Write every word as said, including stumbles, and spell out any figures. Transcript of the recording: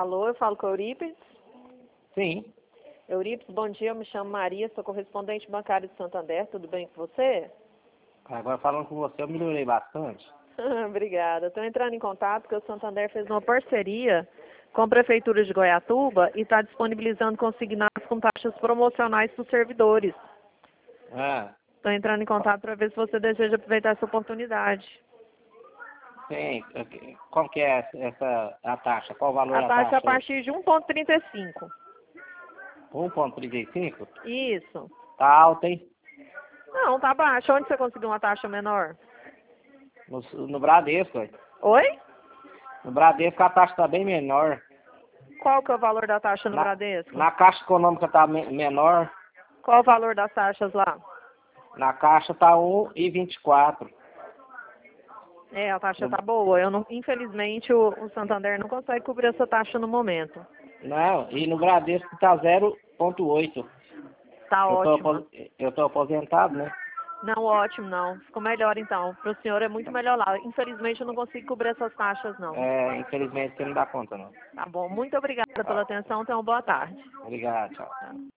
Alô, eu falo com a Eurípides. Sim. Eurípides, bom dia, eu me chamo Maria, sou correspondente bancária de Santander, tudo bem com você? Agora falando com você eu melhorei bastante. Obrigada. Estou entrando em contato porque o Santander fez uma parceria com a Prefeitura de Goiatuba e está disponibilizando consignados com taxas promocionais para os servidores. Ah, Estou entrando em contato para ver se você deseja aproveitar essa oportunidade. sim. Qual que é essa a taxa? Qual o valor A da taxa é a taxa? partir de um vírgula trinta e cinco. um vírgula trinta e cinco? Isso. Tá alto, hein? Não, tá baixo. Onde você conseguiu uma taxa menor? No, no Bradesco, ué. Oi? No Bradesco a taxa tá bem menor. Qual que é o valor da taxa no Na, Bradesco? na Caixa Econômica tá me, menor. Qual o valor das taxas lá? Na Caixa tá um e vinte e quatro. É, a taxa tá boa. Eu não, infelizmente o, o Santander não consegue cobrir essa taxa no momento. Não, e no Bradesco tá zero vírgula oito. Tá Eu tô, ótimo. apos- eu tô aposentado, né? Não, ótimo, não. Ficou melhor então. Para o senhor é muito melhor lá. Infelizmente eu não consigo cobrir essas taxas, não. É, infelizmente você não dá conta, não. Tá bom. Muito obrigada pela atenção. Tenha uma boa tarde. Obrigado, tchau. Tá.